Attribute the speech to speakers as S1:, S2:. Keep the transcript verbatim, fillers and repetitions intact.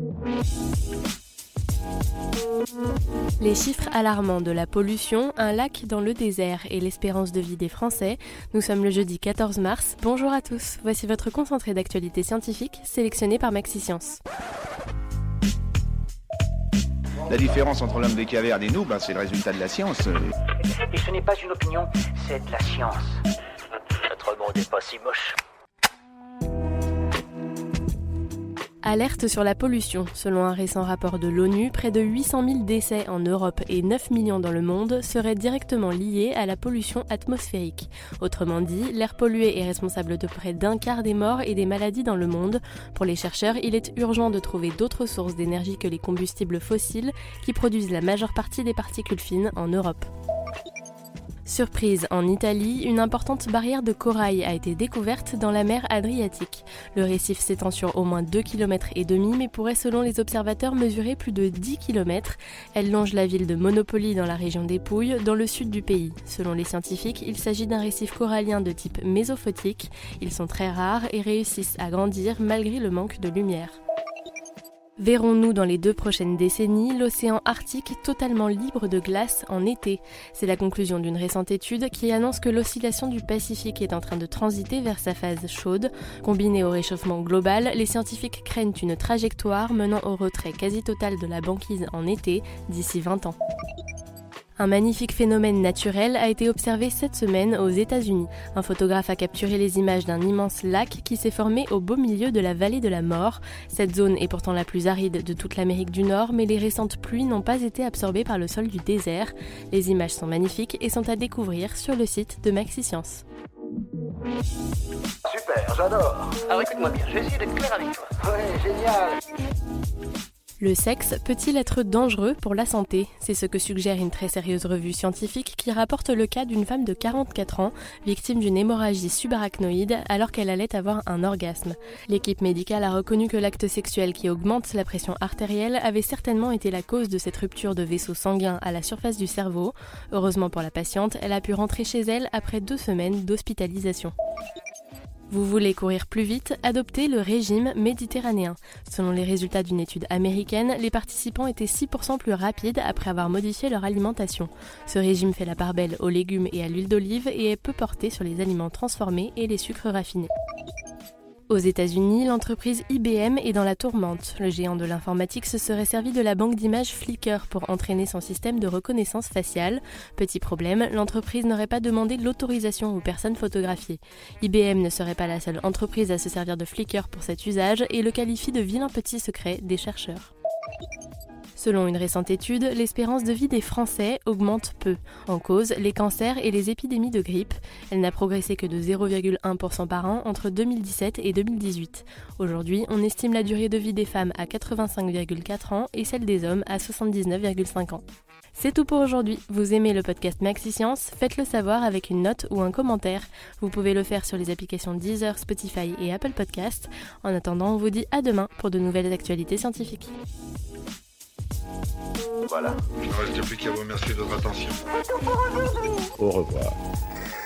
S1: Les chiffres alarmants de la pollution, un lac dans le désert et l'espérance de vie des Français. Nous sommes le jeudi quatorze mars. Bonjour à tous, voici votre concentré d'actualité scientifique sélectionné par Maxiscience.
S2: La différence entre l'homme des cavernes et nous, ben, c'est le résultat de la science.
S3: Et ce n'est pas une opinion, c'est de la science. Notre monde n'est pas si moche.
S1: Alerte sur la pollution. Selon un récent rapport de l'ONU, près de huit cent mille décès en Europe et neuf millions dans le monde seraient directement liés à la pollution atmosphérique. Autrement dit, l'air pollué est responsable de près d'un quart des morts et des maladies dans le monde. Pour les chercheurs, il est urgent de trouver d'autres sources d'énergie que les combustibles fossiles qui produisent la majeure partie des particules fines en Europe. Surprise, en Italie, une importante barrière de corail a été découverte dans la mer Adriatique. Le récif s'étend sur au moins deux virgule cinq kilomètres mais pourrait selon les observateurs mesurer plus de dix kilomètres. Elle longe la ville de Monopoli dans la région des Pouilles, dans le sud du pays. Selon les scientifiques, il s'agit d'un récif corallien de type mésophotique. Ils sont très rares et réussissent à grandir malgré le manque de lumière. Verrons-nous dans les deux prochaines décennies l'océan Arctique totalement libre de glace en été? C'est la conclusion d'une récente étude qui annonce que l'oscillation du Pacifique est en train de transiter vers sa phase chaude. Combinée au réchauffement global, les scientifiques craignent une trajectoire menant au retrait quasi total de la banquise en été d'ici vingt ans. Un magnifique phénomène naturel a été observé cette semaine aux États-Unis. Un photographe a capturé les images d'un immense lac qui s'est formé au beau milieu de la vallée de la mort. Cette zone est pourtant la plus aride de toute l'Amérique du Nord, mais les récentes pluies n'ont pas été absorbées par le sol du désert. Les images sont magnifiques et sont à découvrir sur le site de Maxiscience.
S3: Super, j'adore. Alors écoute-moi bien, je vais essayer d'être clair avec toi. Ouais, génial.
S1: Le sexe peut-il être dangereux pour la santé? C'est ce que suggère une très sérieuse revue scientifique qui rapporte le cas d'une femme de quarante-quatre ans, victime d'une hémorragie subarachnoïde alors qu'elle allait avoir un orgasme. L'équipe médicale a reconnu que l'acte sexuel qui augmente la pression artérielle avait certainement été la cause de cette rupture de vaisseau sanguin à la surface du cerveau. Heureusement pour la patiente, elle a pu rentrer chez elle après deux semaines d'hospitalisation. Vous voulez courir plus vite? Adoptez le régime méditerranéen. Selon les résultats d'une étude américaine, les participants étaient six pour cent plus rapides après avoir modifié leur alimentation. Ce régime fait la part belle aux légumes et à l'huile d'olive et est peu porté sur les aliments transformés et les sucres raffinés. Aux États-Unis, l'entreprise I B M est dans la tourmente. Le géant de l'informatique se serait servi de la banque d'images Flickr pour entraîner son système de reconnaissance faciale. Petit problème, l'entreprise n'aurait pas demandé l'autorisation aux personnes photographiées. I B M ne serait pas la seule entreprise à se servir de Flickr pour cet usage et le qualifie de vilain petit secret des chercheurs. Selon une récente étude, l'espérance de vie des Français augmente peu. En cause, les cancers et les épidémies de grippe. Elle n'a progressé que de zéro virgule un pour cent par an entre deux mille dix-sept et deux mille dix-huit. Aujourd'hui, on estime la durée de vie des femmes à quatre-vingt-cinq virgule quatre ans et celle des hommes à soixante-dix-neuf virgule cinq ans. C'est tout pour aujourd'hui. Vous aimez le podcast Maxiscience? Faites-le savoir avec une note ou un commentaire. Vous pouvez le faire sur les applications Deezer, Spotify et Apple Podcasts. En attendant, on vous dit à demain pour de nouvelles actualités scientifiques.
S4: Voilà. Il ne reste plus qu'à vous remercier de votre attention.
S2: Au revoir.